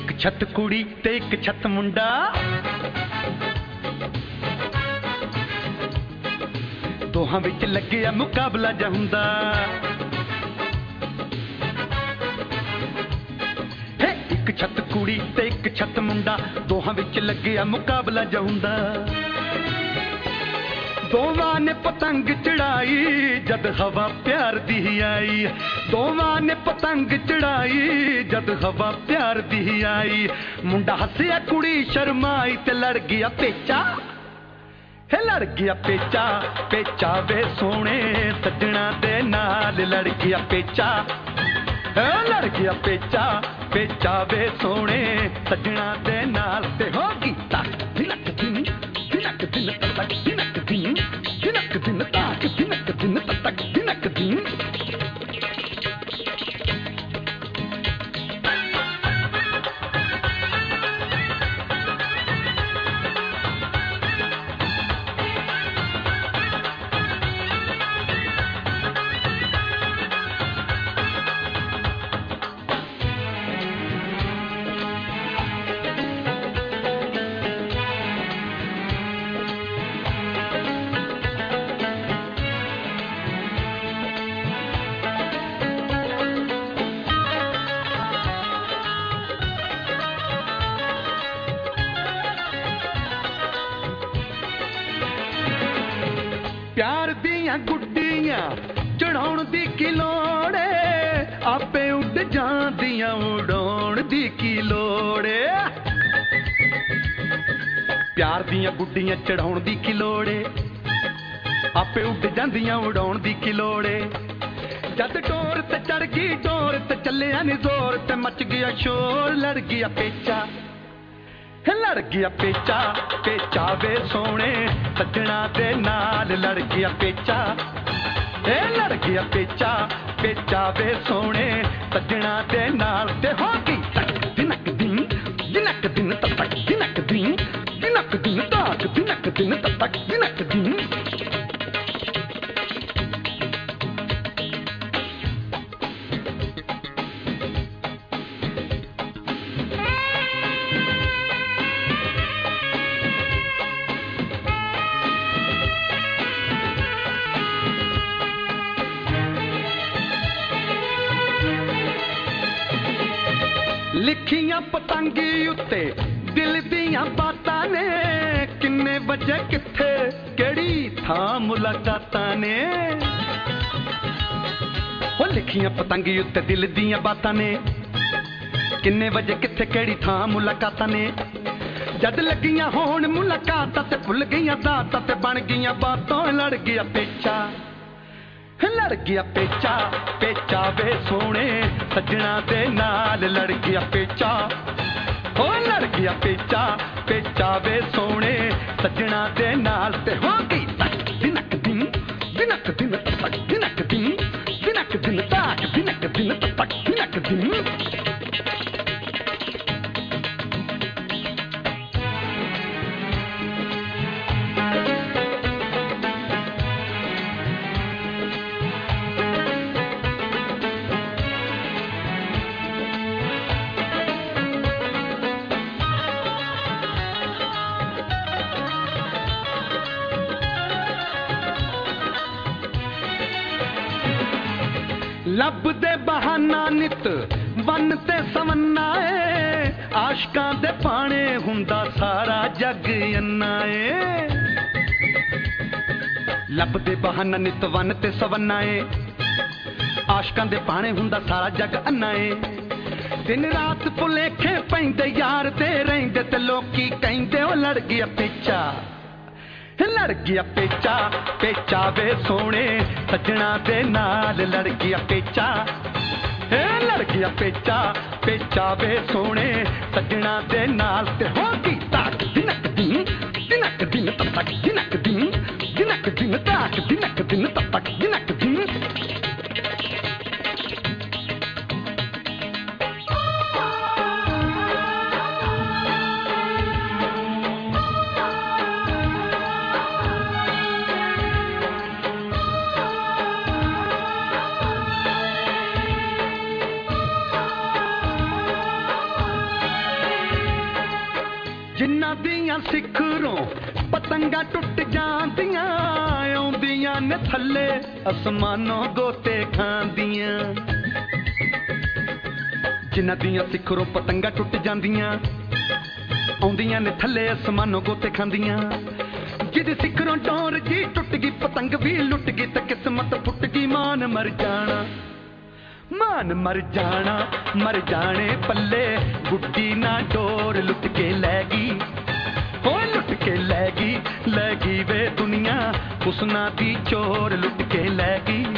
एक छत कुड़ी ते एक छत मुंडा, दोहां विच लग्गिया मुकाबला जा हुंदा। एक छत कुड़ी ते एक छत मुंडा, दोहां विच लग्गिया मुकाबला जा हुंदा। दोवां ने पतंग चढ़ाई जद हवा प्यार दी आई, दोवां ने पतंग चढ़ाई जद हवा प्यार दी आई। मुंडा हसिया कुड़ी शर्माई ते लड़ गया पेचा, लड़ गया पेचा, पेचा वे सोने सजना दे नाल लड़ गया पेचा, लड़ गया पेचा, पेचा वे सोने सजना दे नाल। ते हो गीता दिनक दिन दिनक दिन तक दिनक दिन दिनक दिन तक दिनक दिन तक दिनक दिन। प्यार दियां गुड्डियां चढ़ाउण दी की लोड़ है, आपे उड़ जांदियां उड़ाउण दी की लोड़ है। प्यार दियां गुड्डियां चढ़ाउण दी की लोड़ है, आपे उड़ जांदियां उड़ाउण दी की लोड़ है। जद डोर ते चढ़ गई डोर ते चलिया नी जोर ते मच गया शोर, लड़ गया पेचा, लड़ गया पेचा, पेचा वे सोने सजना दे नाल लड़ गया पेचा, लड़ गया पेचा, पेचा वे सोने सजना दे नाल। ते हो गई तक दिनक दिन दिनक दिन तक दिनक दिन दिनक दिन तक दिनक दिन तक दिनक दिन। लिखियां पतंगी उत्ते दिल दियां बातां ने, किन्ने वजे किथे केड़ी थां मुलाकातां ने। हो लिखियां पतंगी उत्ते दिल दियां बातां ने, किन्ने वजे किथे केड़ी थां मुलाकातां ने। जद लगियां होण मुलाकातां ते भुल गईयां दातां ते बन गईयां बातां, लड़ गया पेचा, लड़ गया पेचा, पेचा वे सोने सजना दे नाल लड़ गया पेचा, ओ लड़ गया पेचा, पेचा वे सोने सजना दे नाल। ते हो गई तक दिनक दिन दिनक दिन तक दिनक दिन दिनक दिन तक दिनक दिन तक दिनक दिन। लब दे बहाना नित वन ते सवन्ना है, आशकां दे पाने हुंदा सारा जग अन्ना है। लब दे बहाना नित वन ते सवन्ना है, आशकां दे पाने हुंदा सारा जग अन्ना है। दिन रात भुलेखे पैंदे यार दे रहिंदे ते लोकी कहिंदे ओ लड़ गया पेचा, लड़ गया पेचा, पेचा वे सोने सजना दे नाल लड़ गया पेचा, लड़ गया पेचा, पेचा वे सोने सजना दे नाल। ते हो गई तक दिनक दिन दिनक दिन तक दिनक दिन दिनक दिन तक दिनक दिन तक दिनक दिन। ਦੀਆਂ ਸਿਖਰੋਂ ਪਤੰਗਾਂ ਟੁੱਟ ਜਾਂਦੀਆਂ ਆਉਂਦੀਆਂ ਨੇ ਥੱਲੇ ਅਸਮਾਨੋਂ ਗੋਤੇ ਖਾਂਦੀਆਂ ਜਿਨ੍ਹਾਂ ਦੀਆਂ ਸਿਖਰੋਂ ਪਤੰਗਾਂ ਟੁੱਟ ਜਾਂਦੀਆਂ ਆਉਂਦੀਆਂ ਨੇ ਥੱਲੇ ਅਸਮਾਨੋਂ ਗੋਤੇ ਖਾਂਦੀਆਂ ਜਿਹਦੀ ਸਿਖਰੋਂ ਡੋਰ ਜੀ ਟੁੱਟ ਗਈ ਪਤੰਗ ਵੀ ਲੁੱਟ ਗਈ ਤਾਂ ਕਿਸਮਤ ਫੁੱਟ ਗਈ ਮਾਨ ਮਰ ਜਾਣਾ ਮਾਨ ਮਰ ਜਾਣਾ ਮਰ ਜਾਣੇ ਪੱਲੇ ਗੁੱਡੀ ਨਾ ਡੋਰ ਲੁੱਟ ਕੇ ਲੈ ਗਈ ਹੋ ਲੁੱਟ ਕੇ ਲੈ ਗਈ ਵੇ ਦੁਨੀਆ ਹੁਸਨਾ ਦੀ ਚੋਰ ਲੁੱਟ ਕੇ ਲੈ ਗਈ